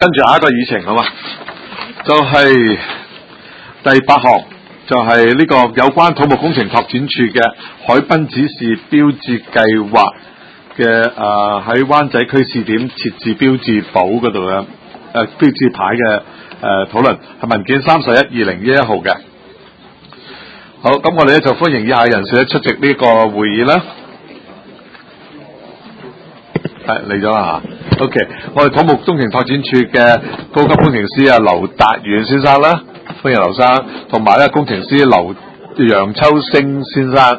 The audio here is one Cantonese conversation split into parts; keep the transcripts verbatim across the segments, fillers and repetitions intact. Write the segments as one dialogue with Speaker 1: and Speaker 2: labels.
Speaker 1: 跟住下一個議程啊嘛，就係、是、第八項，就係、是、呢個有關土木工程拓展處嘅海濱指示標誌計劃嘅誒喺灣仔區試點設置標誌簿嗰度嘅誒標誌牌嘅誒討論，係文件三十一二零一一號嘅。好，咁我哋咧就歡迎以下人士咧出席呢個會議啦。係嚟咗啦嚇 ，OK， 我哋土木工程拓展處嘅高級工程師啊劉達遠先生啦，歡迎劉生，同埋咧工程師劉楊秋星先生，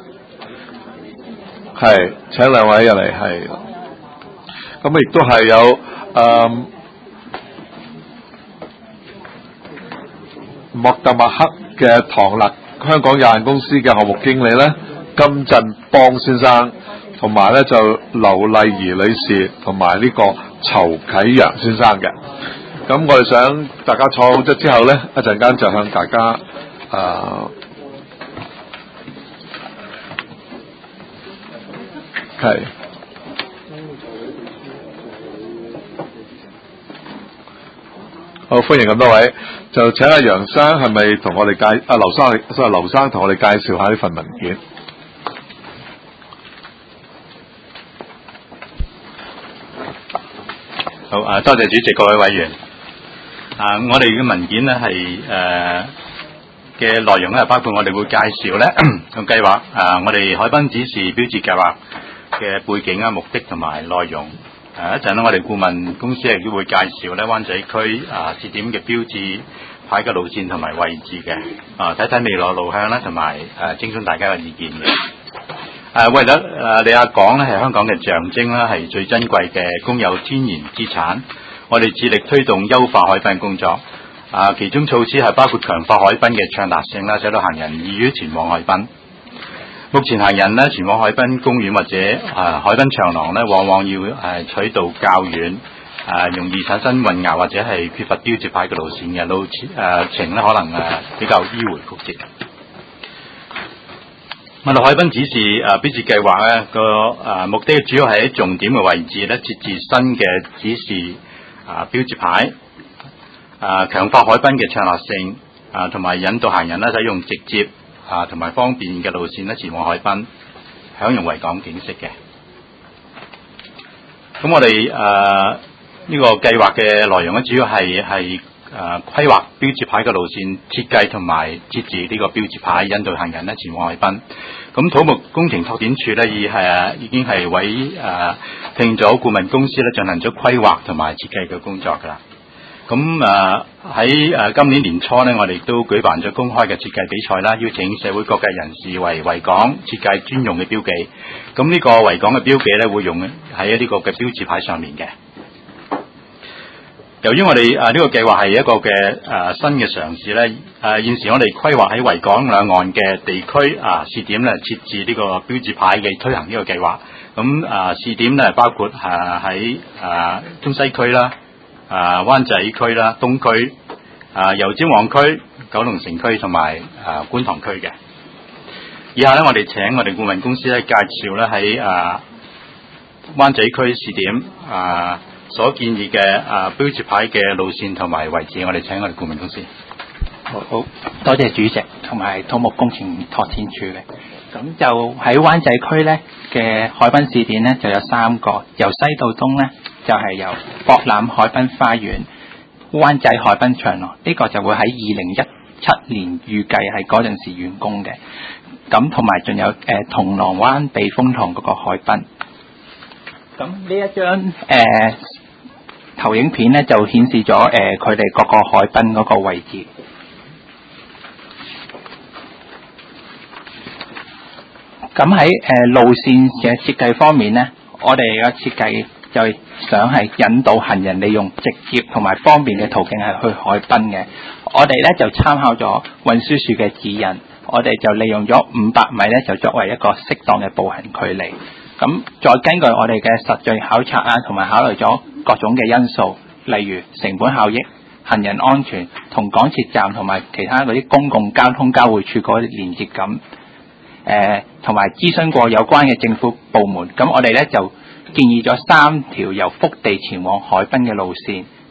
Speaker 1: 係請兩位入嚟，係，咁亦都係有誒莫特麥克嘅唐勒香港有限公司嘅項目經理咧金振邦先生。同埋咧就劉麗儀女士同埋呢個籌啟陽先生嘅，咁我哋想大家坐好咗之後咧，一陣間就向大家誒係、呃、好歡迎咁多位，就請阿楊生係咪同我哋介阿劉生，所以劉生同我哋介紹下呢份文件。
Speaker 2: 好啊！多謝主席，各位委員。啊，我哋嘅文件咧係誒嘅內容咧，包括我哋會介紹咧個計劃啊，我哋海濱指示標誌計劃嘅背景啊、目的同埋內容。誒一陣咧，我哋顧問公司亦都會介紹咧灣仔區啊試點嘅標誌牌嘅路線同埋位置嘅。啊，睇睇未來路向啦，同埋誒徵詢大家嘅意見嘅。誒、啊、為咗誒你阿港咧係香港嘅象徵啦，係最珍貴嘅公有天然資產。我哋致力推動優化海濱工作。啊，其中措施係包括強化海濱嘅暢達性啦，使到行人易於前往海濱。目前行人咧前往海濱公園或者誒、啊、海濱長廊咧，往往要誒、啊、取道較遠，誒、啊、容易產生混淆或者係缺乏標誌牌嘅路線嘅路誒程咧，可能誒、啊、比較迂迴曲折。我哋海濱指示誒標誌計劃咧個誒目的主要係喺重點嘅位置咧設置新嘅指示啊標誌牌，啊強化海濱嘅暢達性啊，同埋引導行人咧使用直接啊同埋方便嘅路線咧前往海濱，享用維港景色嘅。咁我哋誒呢個計劃嘅內容咧，主要係係。誒、呃、規劃標誌牌嘅路線設計同埋設置呢個標誌牌，引導行人咧前往海濱。咁土木工程拓展處咧已係已經係委誒聘咗顧問公司咧進行咗規劃同埋設計嘅工作㗎啦。咁誒喺誒今年年初咧，我哋亦都舉辦咗公開嘅設計比賽啦，邀請社會各界人士為維港設計專用嘅標記。咁呢個維港嘅標記咧會用喺呢個嘅標誌牌上面嘅。由於我哋誒呢個計劃係一個嘅誒、呃、新嘅嘗試咧，誒、呃、現時我哋規劃喺維港兩岸嘅地區啊試點咧設置呢個標誌牌嘅推行呢個計劃。咁啊試點咧包括誒喺誒中西區啦、誒、啊、灣仔區啦、東區、誒油尖旺區、九龍城區同埋誒觀塘區嘅。以下咧我哋請我哋顧問公司咧介紹咧喺誒灣仔區試點啊。所建議嘅啊標誌牌嘅路線同埋位置，我哋請我哋顧問公司。
Speaker 3: 好，好多謝主席同埋土木工程拓展處嘅。咁就喺灣仔區咧嘅海濱試點咧就有三個，由西到東咧就係、是、由博覽海濱花園、灣仔海濱長廊，呢、這個就會喺二零一七年預計係嗰陣時完工嘅。咁同埋仲有誒、呃、銅鑼灣避風塘嗰個海濱。咁呢一張誒、呃、投影片咧就顯示咗誒佢哋各個海濱嗰個位置。咁喺誒路線嘅設計方面咧，我哋嘅設計就想係引導行人利用直接同埋方便嘅途徑係去海濱嘅。我哋咧就參考咗運輸署嘅指引，我哋就利用咗五百米咧就作為一個適當嘅步行距離。咁再根據我哋嘅實際考察啊，同埋考慮咗各種嘅因素，例如成本效益、行人安全、同港鐵站同埋其他嗰啲公共交通交匯處嗰啲連接感，誒同埋諮詢過有關嘅政府部門，咁我哋咧就建議咗三條由福地前往海濱嘅路線，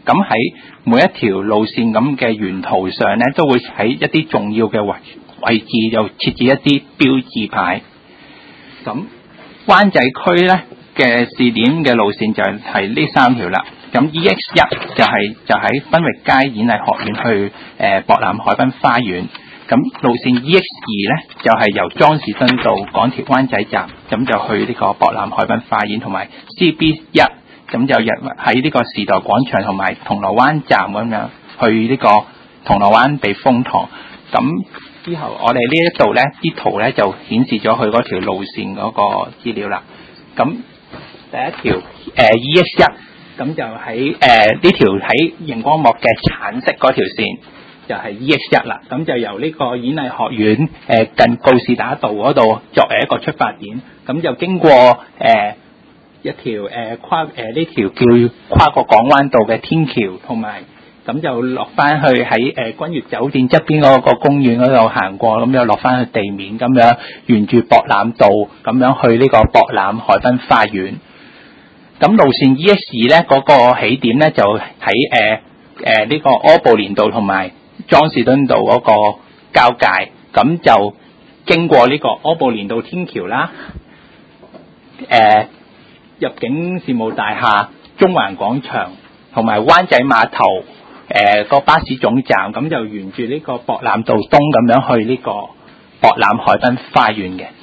Speaker 3: 咁喺每一條路線咁嘅沿途上咧，都會喺一啲重要嘅位位置又設置一啲標誌牌。咁灣仔區咧嘅試點嘅路線就係呢三條啦。咁 E X 一就係就喺分域街演藝學院去誒、呃、博覽海濱花園。咁路線 E X 二咧就係、是、由莊士敦道港鐵灣仔站咁就去呢個博覽海濱花園，同埋 C B 一咁就入喺呢個時代廣場同埋銅鑼灣站咁樣去呢個銅鑼灣避風塘。咁之後我哋呢一度咧啲圖咧就顯示咗佢嗰條路線嗰個資料啦。咁第一條誒、呃、E X 一咁就喺誒呢條喺熒光幕嘅橙色嗰條線。就係 E X 一啦，咁就由呢個演藝學院誒、呃、近告士打道嗰度作為一個出發點，咁就經過誒、呃、一條誒、呃、跨誒呢、呃、條叫跨過港灣道嘅天橋，同埋咁就落翻去喺誒、呃、君悅酒店側邊嗰個公園嗰度行過，咁又落翻去地面，咁樣沿住博覽道咁樣去呢個博覽海濱花園。咁路線 E X 二咧嗰個起點咧就喺誒誒呢個柯布連道同埋莊士敦道嗰個交界，咁就經過呢個柯布連道天橋啦，誒、呃、入境事務大廈、中環廣場同埋灣仔碼頭誒、呃、個巴士總站，咁就沿住呢個博覽道東咁樣去呢個博覽海濱花園嘅。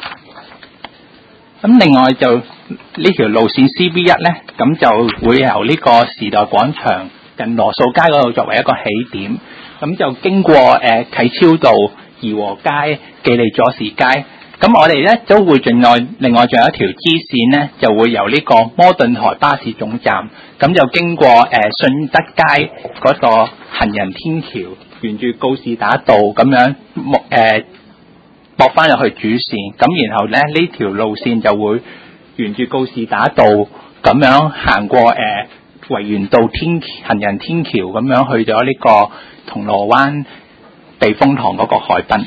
Speaker 3: 咁另外就呢條路線 C B 一咧，咁就會由呢個時代廣場近羅素街嗰度作為一個起點。咁就經過誒啟超道、怡和街、記利佐治街，咁我哋咧都會另外另外仲有一條支線咧，就會由呢個摩頓台巴士總站，咁就經過誒、呃、信德街嗰個行人天橋，沿住告士打道咁樣誒駁翻入去主線，咁然後咧呢條路線就會沿住告士打道咁樣行過誒維園道天行人天橋，咁樣去咗呢、這個銅鑼灣避風塘嗰個海濱。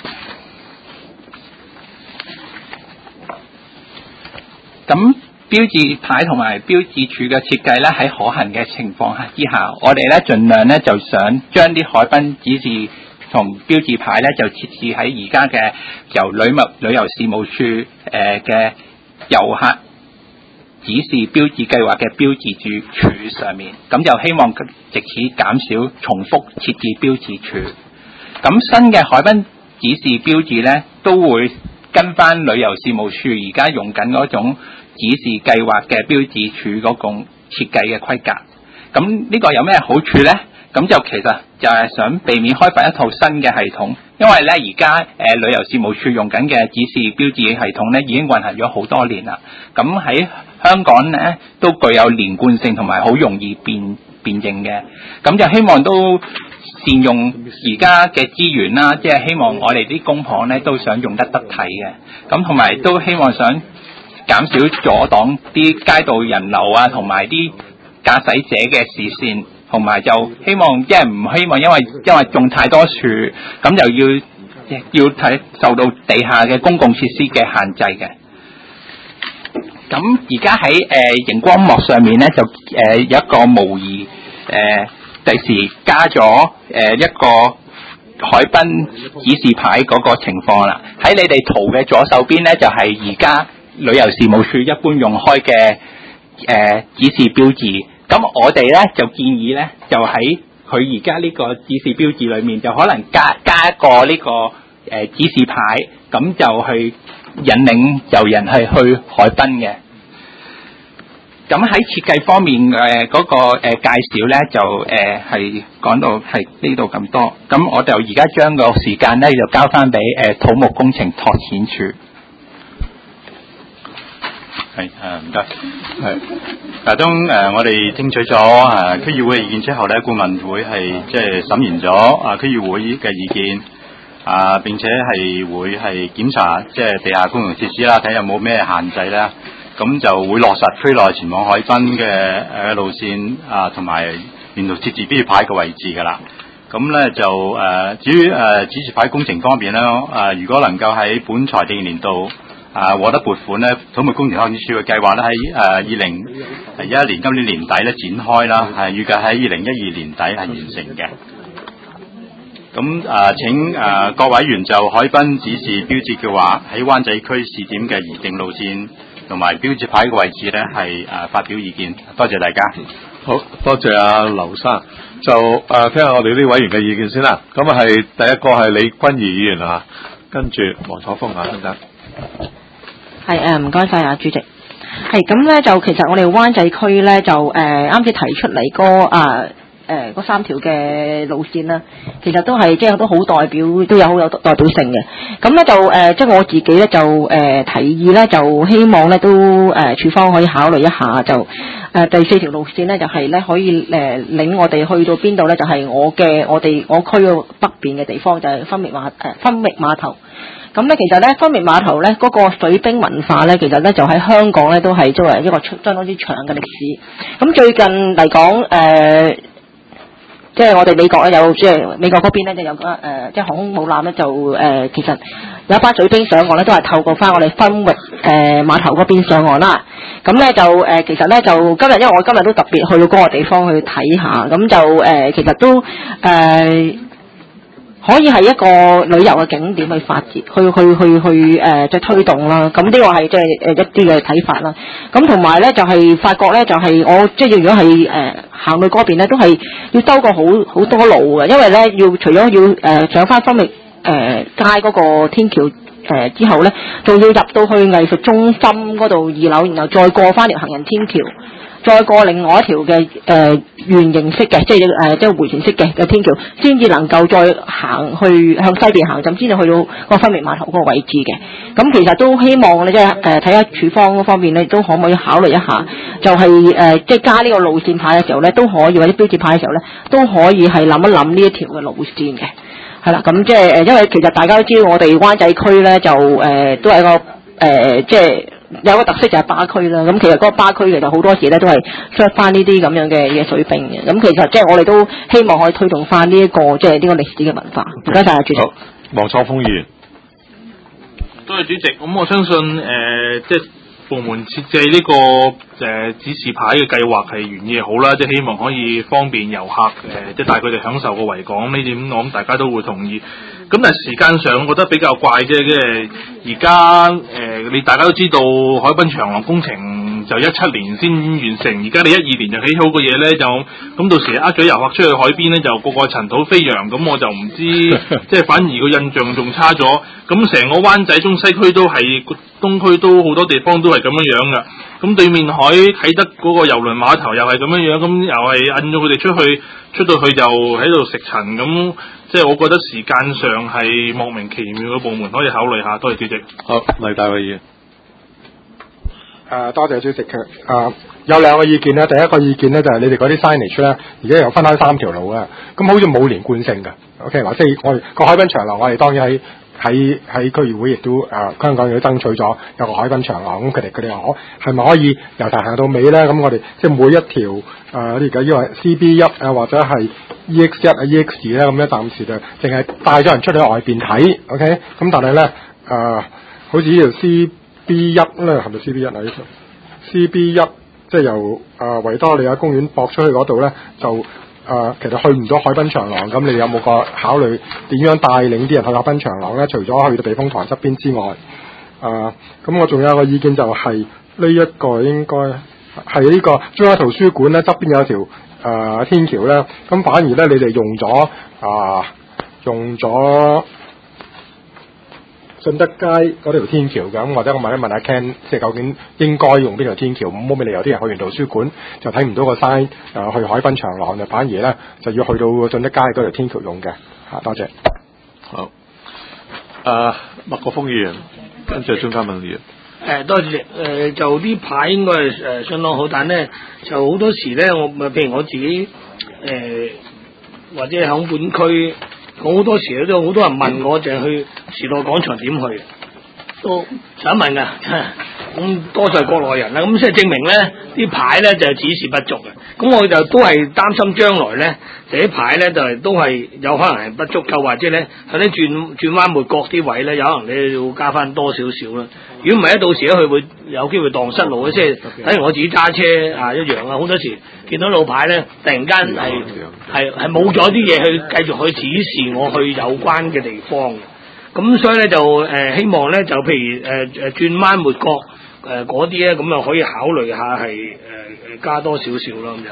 Speaker 3: 咁標誌牌同埋標誌柱嘅設計咧，喺可行嘅情況下之下，我哋咧盡量咧就想將啲海濱指示同標誌牌咧就設置喺而家嘅由旅務旅遊事務處誒嘅遊客指示標誌計劃嘅標誌柱柱上面，咁就希望藉此減少重複設置標誌柱。咁新嘅海濱指示標誌咧，都會跟翻旅遊事務處而家用緊嗰種指示計劃嘅標誌柱嗰種設計嘅規格。咁呢個有咩好處咧？咁就其實就係想避免開發一套新嘅系統，因為咧而家誒旅遊事務處用緊嘅指示標誌系統咧已經運行咗好多年啦。咁喺香港咧都具有連貫性同埋好容易辨辨認嘅。咁就希望都善用而家嘅資源啦，即係希望我哋啲工行咧都想用得得體嘅。咁同埋都希望想減少阻擋啲街道人流啊，同埋啲駕駛者嘅視線。同埋就希望即係唔希望因為因為種太多樹，咁就要要睇受到地下嘅公共設施嘅限制嘅。咁而家喺誒熒光幕上面咧就誒、呃、有一個模擬誒第時加咗誒、呃、一個海濱指示牌嗰個情況啦。喺你哋圖嘅左手邊咧就係而家旅遊事務處一般用開嘅誒、呃、指示標誌。咁我哋咧就建議咧，就喺佢而家呢個指示標誌裏面，就可能加加一個呢、這個誒、呃、指示牌，咁就去引領遊人係去海濱嘅。咁喺設計方面誒嗰、呃那個誒、呃、介紹咧，就誒係講到係呢度咁多。咁我就而家將個時間咧就交翻俾誒土木工程拓展處。
Speaker 2: 係誒唔該，係嗱當誒我哋聽取咗誒區議會嘅意見之後咧，顧問會係即係審研咗啊區議會嘅意見啊，並且係會係檢查即係地下公共設施啦，睇有冇咩限制啦，咁就會落實區內前往海濱嘅誒路線啊，同埋沿途設置標誌牌嘅位置㗎啦。咁咧就誒、呃、至於誒指示牌工程方面咧，誒、呃、如果能夠喺本財政年度啊獲得撥款咧，土木工程拓展署嘅計劃咧喺誒二零一一年今年年底咧展開啦，係預計喺二零一二年底係完成嘅。咁誒、呃、請誒、呃、各委員就海濱指示標誌嘅話，喺灣仔區試點嘅擬定路線同埋標誌牌嘅位置咧，係誒、呃、發表意見。多謝大家。
Speaker 1: 好多謝阿劉生，就誒、呃、聽下我哋呢委員嘅意見先啦。咁啊係第一個係李君儀議員啊，跟住黃楚鋒啊，等等。
Speaker 4: 係誒，唔該晒啊，主席。係咁咧，就其實我哋灣仔區咧就誒啱先提出嚟嗰啊誒嗰三條嘅路線啦，其實都係即係都好代表，都有好有代表性嘅。咁咧就誒、呃、即係我自己咧就誒、呃、提議咧，就希望咧都誒處方可以考慮一下，就誒、呃、第四條路線咧就係、是、咧可以誒、呃、領我哋去到邊度咧，就係、是、我嘅我哋我區嘅北邊嘅地方，就係、是、分域碼誒分域碼頭。咁咧，其實咧，分域碼頭咧，嗰、那個水兵文化咧，其實咧就喺香港咧都係作為一個相當之長嘅歷史。咁最近嚟講，誒、呃，即係我哋美國咧有，即係美國嗰邊咧就有個誒、呃，即係航空母艦咧就誒、呃，其實有一班水兵上岸咧，都係透過翻我哋分域誒、呃、碼頭嗰邊上岸啦。咁咧就誒、呃，其實咧就今日，因為我今日都特別去到嗰個地方去睇下，咁就誒、呃，其實都誒。呃可以係一個旅遊嘅景點去發展，去去去去誒，即係推動啦。咁呢個係即係誒一啲嘅睇法啦。咁同埋咧就係發覺咧就係我即係如果係誒行去嗰邊咧，都係要兜過好好多路嘅，因為咧要除咗要誒上翻分域誒街嗰個天橋誒之後咧，仲要入到去藝術中心嗰度二樓，然後再過翻條行人天橋。再過另外一條嘅誒圓形式嘅，即係誒即係回旋式嘅嘅天橋，先至能夠再行去向西邊行，咁先至去到個分域碼頭嗰個位置嘅。咁其實都希望咧，即係誒睇下處方嗰方面咧，都可唔可以考慮一下，就係、是、誒、呃、即係加呢個路線牌嘅時候咧，都可以或者標誌牌嘅時候咧，都可以係諗一諗呢一條嘅路線嘅。係啦，咁即係誒，因為其實大家都知道我哋灣仔區咧就誒、呃、都係一個誒、呃、即係。有個特色就係巴區啦，咁其實嗰個巴區其實好多時咧都係出翻呢啲咁樣嘅嘅水兵嘅，咁其實即係我哋都希望可以推動翻呢一個即係呢個歷史嘅文化。唔該晒啊，主席。好，
Speaker 1: 黃楚鋒議員。
Speaker 5: 多謝主席。咁我相信誒、呃，即係部門設計呢、這個誒、呃、指示牌嘅計劃係原意好啦，即係希望可以方便遊客誒、呃，即係帶佢哋享受個維港呢點，我諗大家都會同意。咁但係時間上，我覺得比較怪啫，即係而家誒，你大家都知道海濱長廊工程就一七年先完成，而家你一二年就起好個嘢咧，就咁到時呃咗遊客出去海邊咧，就個個塵土飛揚，咁我就唔知，即係反而個印象仲差咗。咁成個灣仔中西區都係，東區都好多地方都係咁樣樣噶。咁對面海啟德嗰個郵輪碼頭又係咁樣樣，咁又係引咗佢哋出去，出到去就喺度食塵咁。即係我覺得時間上係莫名其妙嘅部門可以考慮下，多謝主席。
Speaker 1: 好，黎大偉議員。
Speaker 6: 誒，多謝主席。佢、呃、誒有兩個意見咧，第一個意見咧就係、是、你哋嗰啲 signage 咧，而家又分開三條路啊，咁好似冇連貫性㗎。OK，嗱，即係我哋個海濱長廊，我哋當然喺喺喺區議會亦都誒、呃、香港亦都爭取咗有個海濱長廊，咁佢哋佢哋可係咪可以由頭行到尾咧？咁我哋即係每一條誒，我哋而家因為 C B 一啊，或者係 E X 一啊 E X 二咧，咁咧暫時就淨係帶咗人出去外邊睇 ，OK，咁但係咧誒，好似呢條 C B 一咧，係咪 C B 一啊？呢條 C B 一即係由誒、呃、維多利亞公園駁出去嗰度咧，就誒、呃、其實去唔到海濱長廊。咁你有冇個考慮點樣帶領啲人去海濱長廊咧？除咗去到避風塘側邊之外，誒、呃、咁我仲有一個意見就係呢一個應該係呢個中央圖書館咧側邊有條誒、呃、天橋咧，咁反而咧你哋用咗啊、呃、用咗順德街嗰條天橋咁，或者我問一問阿 Ken， 即係究竟應該用邊條天橋？冇咩理由啲人去完圖書館就睇唔到個 sign，誒去海濱長廊就反而咧就要去到順德街嗰條天橋用嘅嚇。多謝。
Speaker 1: 好。誒，麥國鋒議員，跟住鍾嘉敏議員。
Speaker 7: 誒，多謝誒、呃，就啲牌應該係誒、呃、相當好，但咧就好多時咧，我譬如我自己誒、呃、或者喺本區。好多時都好多人問我，就係去時代廣場點去，都想問噶。 咁多數係國內人啦，咁即係證明咧啲牌咧就係指示不足嘅。咁我就都係擔心將來咧，就啲牌咧就係都係有可能係不足夠，或者咧喺啲轉轉彎抹角啲位咧，有可能你要加翻多少少啦。如果唔係咧，到時咧佢會有機會蕩失路嘅，即係等於我自己揸車啊一樣啊，好多時見到路牌咧，突然間係係係冇咗啲嘢去繼續去指示我去有關嘅地方嘅。咁所以咧就誒、呃、希望咧就譬如誒誒、呃、轉彎抹角誒嗰啲咧，咁啊可以考慮下係誒誒加多少少咯咁樣。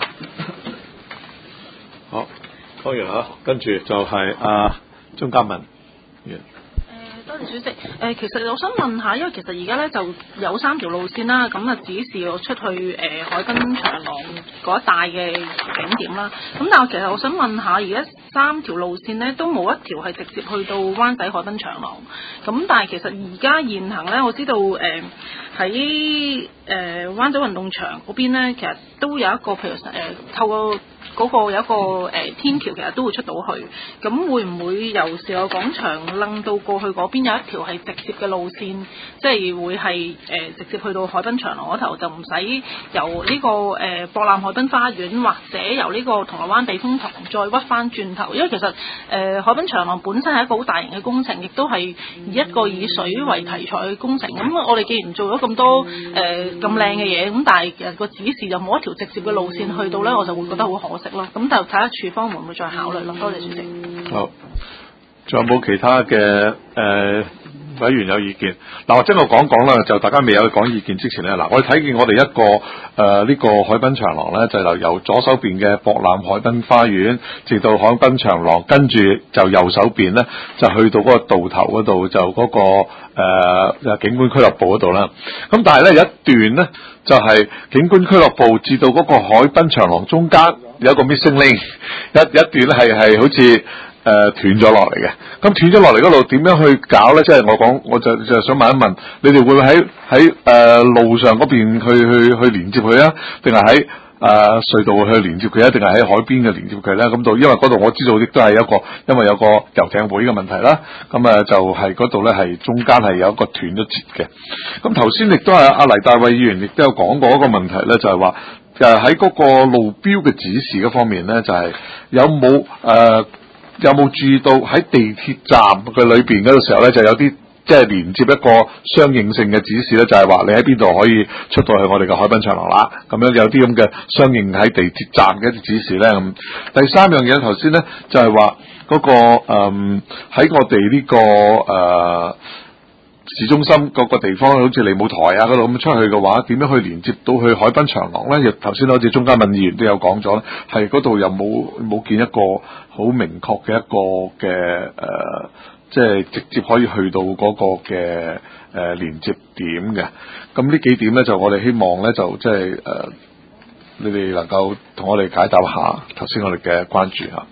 Speaker 1: 好，講完啦，跟住就係阿鍾嘉文。
Speaker 8: 多謝主席。誒、呃，其實我想問下，因為其實而家咧就有三條路線啦，咁啊指示我出去誒、呃、海濱長廊嗰一帶嘅景點啦。咁但係其實我想問下，而家三條路線咧都冇一條係直接去到灣仔海濱長廊。咁但係其實而家現行咧，我知道誒喺誒灣仔運動場嗰邊咧，其實都有一個譬如誒、呃、透過嗰個有一個誒、呃、天橋，其實都會出到去。咁會唔會由時代廣場楞到過去嗰邊有一條係直接嘅路線，即係會係誒、呃、直接去到海濱長廊嗰頭，就唔使由呢、這個誒、呃、博覽海濱花園或者由呢個銅鑼灣避風塘再屈翻轉頭？因為其實誒、呃、海濱長廊本身係一個好大型嘅工程，亦都係以一個以水為題材嘅工程。咁我哋既然做咗咁多誒咁靚嘅嘢，咁但係其實個指示就冇一條直接嘅路線去到咧，我就會覺得好可惜咯。咁就睇下處方會唔會再考慮咯。多謝主席。
Speaker 1: 好，仲有冇其他嘅誒、呃、委員有意見？嗱，或者我講講啦，就大家未有講意見之前咧，嗱，我哋睇見我哋一個誒呢、呃這個海濱長廊咧，就由由左手邊嘅博覽海濱花園，直到海濱長廊，跟住就右手邊咧就去到嗰個道頭嗰度，就嗰、那個誒、呃、景觀俱樂部嗰度啦。咁但係咧有一段咧就係、是、景觀俱樂部至到嗰個海濱長廊中間有一個 missing link， 一一段咧係係好似。誒、呃、斷咗落嚟嘅，咁斷咗落嚟嗰度點樣去搞咧？即係我講，我就就想問一問，你哋會唔會喺喺誒路上嗰邊去去去連接佢啊？定係喺誒隧道去連接佢啊？定係喺海邊嘅連接佢咧？咁度因為嗰度我知道亦都係一個，因為有個遊艇會嘅問題啦。咁啊就係嗰度咧係中間係有一個斷咗節嘅。咁頭先亦都係阿黎大衛議員亦都有講過一個問題咧，就係話誒喺嗰個路標嘅指示嗰方面咧，就係、是、有冇誒？呃有冇注意到喺地鐵站嘅裏邊嗰個時候咧，就有啲即係連接一個相應性嘅指示咧，就係、是、話你喺邊度可以出到去我哋嘅海濱長廊啦。咁樣有啲咁嘅相應喺地鐵站嘅一啲指示咧。咁第三樣嘢頭先咧就係話嗰個誒喺、嗯、我哋呢、這個誒、呃、市中心嗰個地方，好似利舞台啊嗰度咁出去嘅話，點樣去連接到去海濱長廊咧？亦頭先好似鍾嘉敏議員都有講咗咧，係嗰度又冇冇見一個好明確嘅一個嘅誒、呃，即係直接可以去到嗰個嘅誒、呃、連接點嘅。咁呢幾點咧，就我哋希望咧，就即係誒，你哋能夠同我哋解答下頭先我哋嘅關注嚇。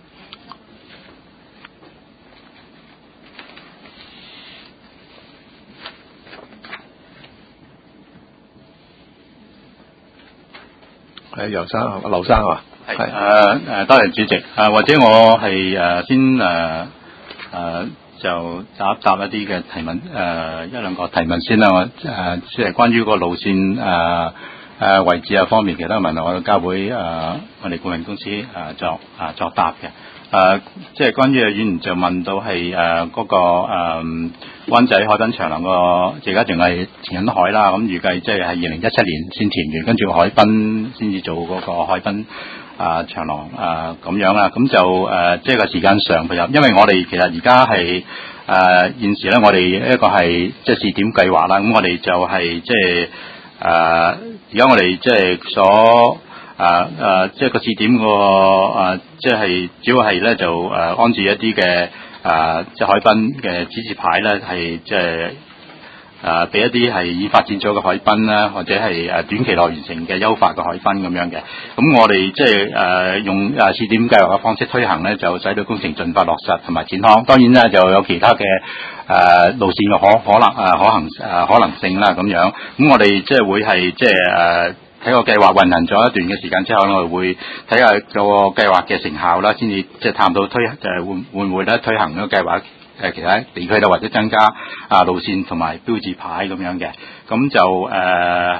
Speaker 1: 係游生啊，劉生啊。
Speaker 2: 係誒誒，多謝主席。誒、呃、或者我係誒、呃、先誒誒、呃呃、就答一答一啲嘅提問，誒、呃、一兩個提問先啦。我誒即係關於個路線誒誒、呃呃、位置啊方面，其他問題我都交俾誒、呃、我哋顧問公司誒、呃、作啊、呃、作答嘅。誒、呃、即係關於議員就問到係誒嗰個誒灣仔海濱長廊個而家仲係填緊海啦，咁預計即係係二零一七年先填完，跟住海濱先至做嗰個海濱。啊長廊啊咁樣啦，咁就誒即係個時間上配合，因為我哋其實而家係誒現時咧，我哋一個係即係試點計劃啦，咁我哋就係即係誒而家我哋即係所誒誒即係個試點個誒即係主要係咧就誒安置一啲嘅誒即係海濱嘅指示牌咧，係即係。誒俾、呃、一啲係已發展咗嘅海濱啦，或者係誒短期內完成嘅優化嘅海濱咁樣嘅。咁我哋即係誒用誒試點計劃嘅方式推行咧，就使到工程盡快落實同埋展開。當然咧就有其他嘅誒、呃、路線嘅可可能誒、呃、可行誒、呃、可能性啦咁樣。咁我哋即係會係即係誒睇個計劃運行咗一段嘅時間之後，我哋會睇下個計劃嘅成效啦，先至即係探討推誒會會唔會咧推行嗰個計劃。 誒其他地區啦，或者增加啊路線同埋標誌牌咁樣嘅。咁就誒。呃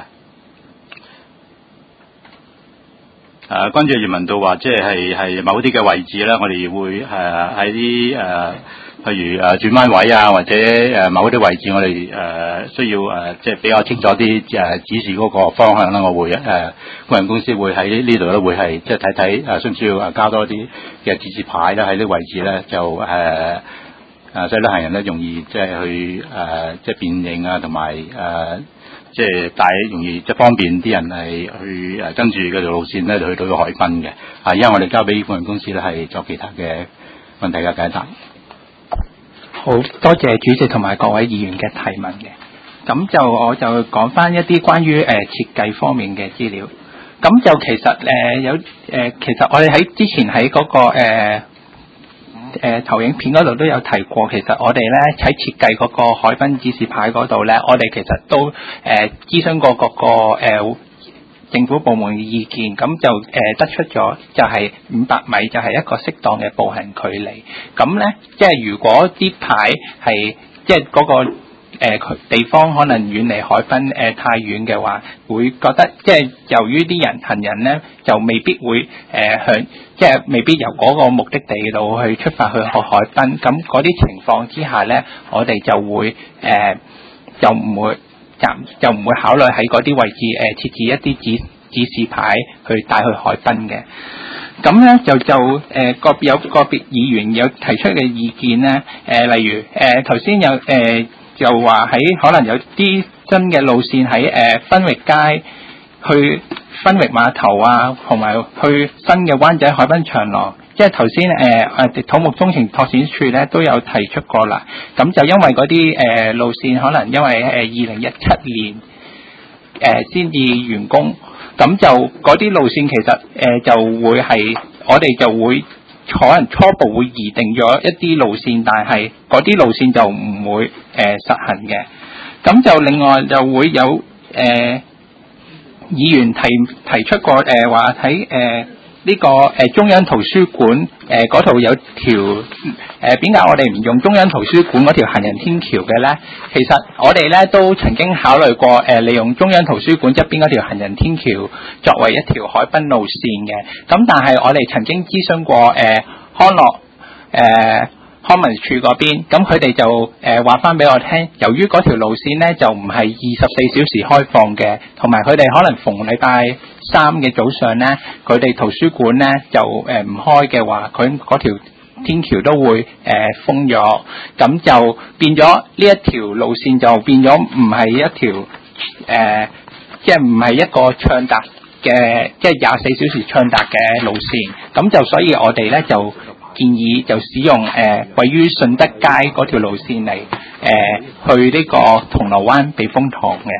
Speaker 2: 誒、呃，關注葉文道話，即係係某啲嘅位置咧，我哋會誒喺啲誒，譬如誒轉彎位啊，或者誒、呃、某啲位置，我哋誒、呃、需要誒、呃、即係比較清楚啲誒、呃、指示嗰個方向啦。我會誒個人公司會喺呢度咧，會係即係睇睇誒需唔需要誒加多啲嘅指示牌咧，喺啲位置咧就誒誒，所以咧行人咧容易即係去誒、呃、即係辨認啊，同埋誒。呃即係大容易即係方便啲人係去誒跟住嗰條路線咧，就去到個海濱嘅。啊，因為我哋交俾顧問公司咧係作其他嘅問題嘅解答。
Speaker 3: 好多謝主席同埋各位議員嘅提問嘅。咁就我就講翻一啲關於誒、呃、設計方面嘅資料。咁就其實誒、呃、有誒、呃，其實我哋喺之前喺嗰、那個誒。呃誒、呃、投影片嗰度都有提過，其實我哋咧喺設計嗰個海濱指示牌嗰度咧，我哋其實都誒、呃、諮詢過各個誒、呃、政府部門嘅意見，咁就誒、呃、得出咗就係五百米就係一個適當嘅步行距離。咁咧，即係如果啲牌係即係嗰個。誒、呃、地方可能遠離海濱誒、呃、太遠嘅話，會覺得即係由於啲人行人咧就未必會誒、呃、向即係未必由嗰個目的地度去出發去海海濱。咁嗰啲情況之下咧，我哋就會誒、呃、就唔會暫就唔會考慮喺嗰啲位置誒、呃、設置一啲指指示牌去帶去海濱嘅。咁咧就就誒、呃、個別有個別議員有提出嘅意見咧，誒、呃、例如誒頭先有誒。呃就話喺可能有啲新嘅路線喺誒分域街去分域碼頭啊，同埋去新嘅灣仔海濱長廊，即係頭先誒誒土木工程拓展處咧都有提出過啦。咁就因為嗰啲誒路線可能因為誒二零一七年誒先至完工，咁就嗰啲路線其實誒、呃、就會係我哋就會。可能初步會擬定咗一啲路線，但係嗰啲路線就唔會誒、呃、實行嘅。咁就另外就會有誒、呃、議員提提出過誒話喺誒呢個誒、呃、中央圖書館誒嗰度有條誒點解我哋唔用中央圖書館嗰條行人天橋嘅咧？其實我哋咧都曾經考慮過誒、呃、利用中央圖書館側邊嗰條行人天橋作為一條海濱路線嘅。咁但係我哋曾經諮詢過誒、呃、康樂誒、呃、康文署嗰邊，咁佢哋就誒話翻俾我聽，由於嗰條路線咧就唔係二十四小時開放嘅，同埋佢哋可能逢禮拜三嘅早上咧，佢哋圖書館咧就誒唔、呃、開嘅話，佢嗰條天橋都會誒、呃、封咗，咁就變咗呢一條路線就變咗唔係一條誒、呃，即係唔係一個暢達嘅，即係廿四小時暢達嘅路線，咁就所以我哋咧就建議就使用誒、呃、位於順德街嗰條路線嚟誒、呃、去呢個銅鑼灣避風塘嘅。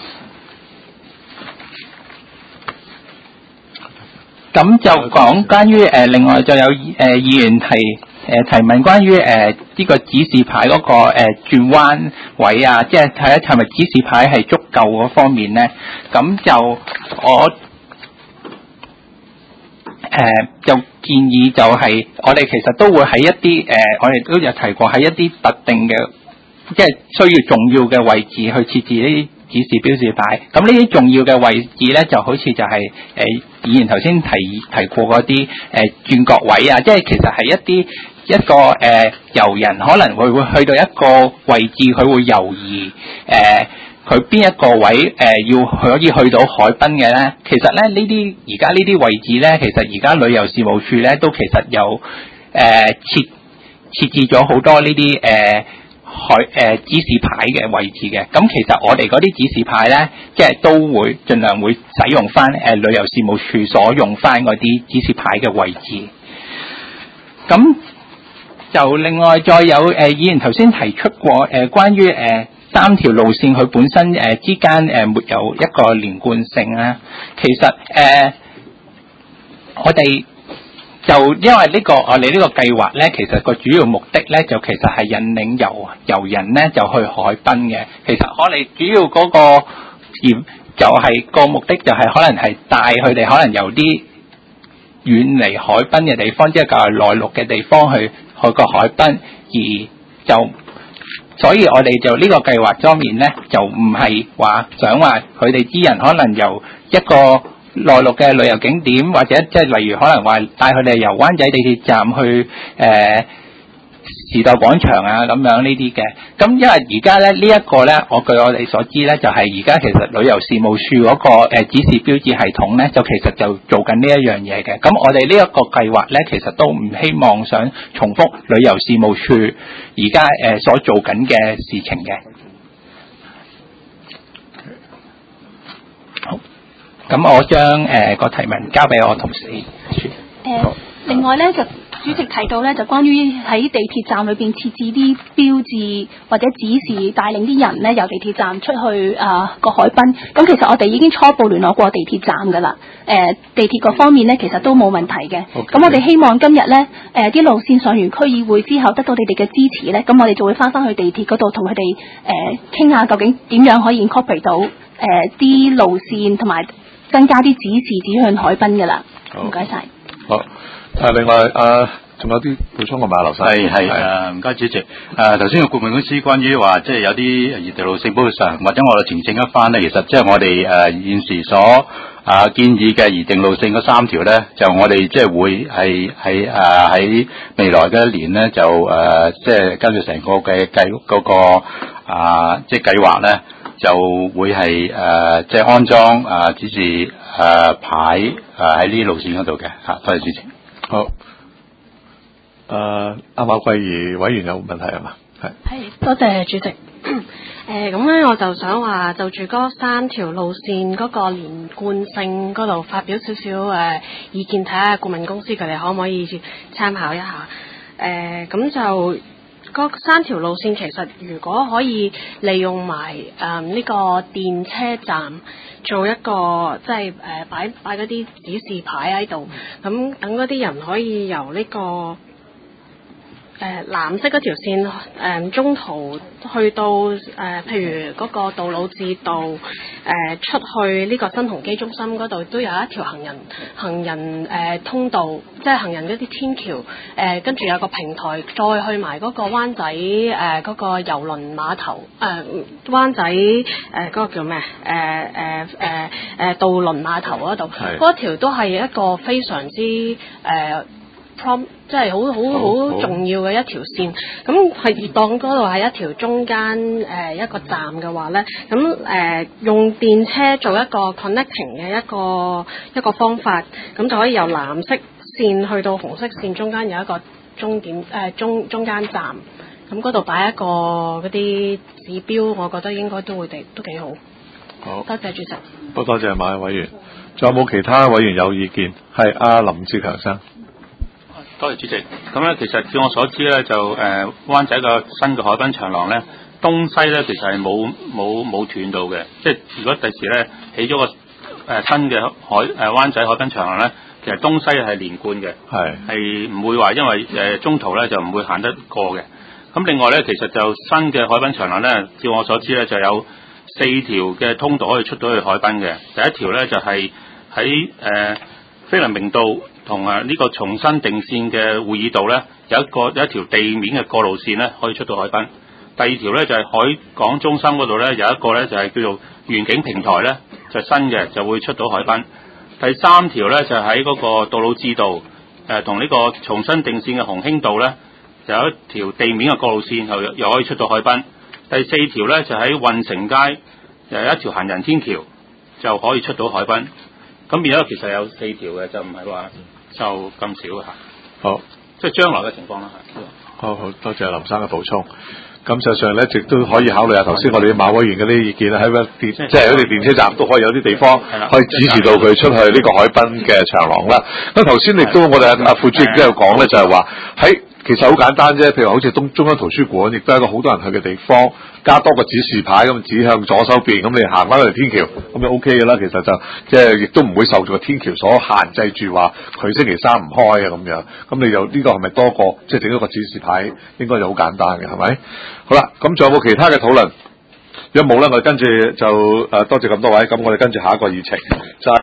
Speaker 3: 咁就講關於誒、呃，另外就有誒、呃、議員提誒、呃、提問關於誒呢、呃這個指示牌嗰、那個誒、呃、轉彎位啊，即係睇下係咪指示牌係足夠嗰方面咧。咁就我誒、呃、就建議就係、是、我哋其實都會喺一啲誒、呃，我哋都有提過喺一啲特定嘅，即係需要重要嘅位置去設置呢啲指示標示牌。咁呢啲重要嘅位置咧，就好似就係、是、誒。呃議員頭先提提過嗰啲誒轉角位啊，即係其實係一啲一個誒、呃、遊人可能會會去到一個位置，佢會猶豫誒，佢、呃、邊一個位誒、呃、要可以去到海濱嘅咧？其實咧呢啲而家呢啲位置咧，其實而家旅遊事務處咧都其實有誒、呃、設設置咗好多呢啲誒。呃海誒、呃、指示牌嘅位置嘅，咁其實我哋嗰啲指示牌咧，即係都會盡量會使用翻誒、呃、旅遊事務處所用翻嗰啲指示牌嘅位置。咁就另外再有誒、呃、議員頭先提出過誒、呃、關於誒、呃、三條路線佢本身誒、呃、之間誒、呃、沒有一個連貫性啦。其實誒、呃、我哋。就因為呢、這個我哋呢個計劃咧，其實個主要目的咧，就其實係引領遊遊人咧就去海濱嘅。其實我哋主要嗰個而就係、是、個目的就係可能係帶佢哋可能由啲遠離海濱嘅地方，即係較為內陸嘅地方去去個海濱，而就。所以我哋就呢個計劃方面咧，就唔係話想話佢哋啲人可能由一個內陸嘅旅遊景點，或者即係例如可能話帶佢哋由灣仔地鐵站去誒、呃、時代廣場啊咁樣呢啲嘅。咁因為而家咧呢一、這個咧，我據我哋所知咧，就係而家其實旅遊事務處嗰、那個、呃、指示標誌系統咧，就其實就做緊呢一樣嘢嘅。咁我哋呢一個計劃咧，其實都唔希望想重複旅遊事務處而家誒所做緊嘅事情嘅。好，咁我將誒個提問交俾我同事。誒、
Speaker 9: 呃，另外咧就主席提到咧，就關於喺地鐵站裏邊設置啲標誌或者指示，帶領啲人咧由地鐵站出去啊個、呃、海濱。咁其實我哋已經初步聯絡過地鐵站㗎啦。誒、呃，地鐵嗰方面咧其實都冇問題嘅。咁、okay. 我哋希望今日咧誒啲路線上完區議會之後，得到你哋嘅支持咧，咁我哋就會翻返去地鐵嗰度同佢哋誒傾下究竟點樣可以 incorporate 到誒啲、呃、路線同埋增加啲指示指向海濱㗎啦。唔該晒。
Speaker 1: 好。啊，另外啊，仲有啲補充嘅嘛，劉生。
Speaker 2: 係係誒，唔該主席。誒頭先個顧問公司關於話，即係有啲異地路線補償，或者我哋澄清一番咧，其實即係我哋誒、呃、現時所啊建議嘅擬定路線嗰三條咧，就我哋即係會係喺誒喺未來嘅一年咧，就誒即係跟住成個嘅計嗰個啊即係計劃咧，就會係誒、呃、即係安裝啊指示誒牌誒喺呢啲路線嗰度嘅嚇。多謝主席。好，誒、呃，阿馬桂儀委員有問題係嘛？係，
Speaker 10: 係，多謝主席。誒、呃，咁咧我就想話就住嗰三條路線嗰個連貫性嗰度發表少少誒意見，睇下顧問公司佢哋可唔可以參考一下。誒、呃，咁就嗰三條路線其實如果可以利用埋誒呢個電車站。做一個即係誒擺擺嗰啲指示牌喺度，咁等嗰啲人可以由呢、這個誒、呃、藍色嗰條線誒、呃、中途去到誒、呃、譬如嗰個杜老誌道誒、呃、出去呢個新鴻基中心嗰度都有一條行人行人誒、呃、通道，即係行人嗰啲天橋誒，跟、呃、住有個平台再去埋嗰個灣仔誒嗰、呃那個郵輪碼頭誒、呃、灣仔誒嗰、呃那個叫咩誒誒誒誒渡輪碼頭嗰度，嗰條都係一個非常之誒。呃即係好好好重要嘅一條線，咁係當嗰度係一條中間誒、呃、一個站嘅話咧，咁誒、呃、用電車做一個 connecting 嘅一個一個方法，咁就可以由藍色線去到紅色線中間有一個終點誒、呃、中中間站，咁嗰度擺一個嗰啲指標，我覺得應該都會地都幾好。好，多謝主席。
Speaker 1: 好多謝馬委員，仲有冇其他委員有意見？係阿林志強生。
Speaker 11: 多謝主席。咁咧，其實據我所知咧，就誒、呃、灣仔個新嘅海濱長廊咧，東西咧其實係冇冇冇斷到嘅。即係如果第時咧起咗個誒、呃、新嘅海誒、呃、灣仔海濱長廊咧，其實東西係連貫嘅，係係唔會話因為誒、呃、中途咧就唔會行得過嘅。咁另外咧，其實就新嘅海濱長廊咧，據我所知咧就有四條嘅通道可以出到去海濱嘅。第一條咧就係喺誒菲林明道同啊呢個重新定線嘅會議道咧，有一個有一條地面嘅過路線咧，可以出到海濱。第二條咧就係、是、海港中心嗰度咧，有一個咧就係、是、叫做遠景平台咧，就是、新嘅就會出到海濱。第三條咧就喺、是、嗰個杜老誌道誒同呢個重新定線嘅鴻興道咧，就有一條地面嘅過路線又又可以出到海濱。第四條咧就喺運城街又有一條行人天橋就可以出到海濱。咁變咗其實有四條嘅，就唔係話就咁少嚇。好，即係將來嘅情況啦。
Speaker 1: 好好，多謝林生嘅補充。咁實際上咧，亦都可以考慮下頭先我哋馬委員嗰啲意見啦。喺個電即係喺啲電車站都可以有啲地方可以指示到佢出去呢個海濱嘅長廊啦。咁頭先亦都我哋阿阿副主席都有講咧，就係話喺其實好簡單啫。譬如好似東中央圖書館，亦都係一個好多人去嘅地方，加多個指示牌咁指向左手邊，咁你行翻去天橋咁就 O K 嘅啦。其實就即係亦都唔會受住個天橋所限制住話佢星期三唔開啊咁樣。咁你就呢、這個係咪多個即係整一個指示牌？應該就好簡單嘅，係咪？好啦，咁仲有冇其他嘅討論？如果冇咧，我哋跟住就誒、呃、多謝咁多位。咁我哋跟住下一個議程就係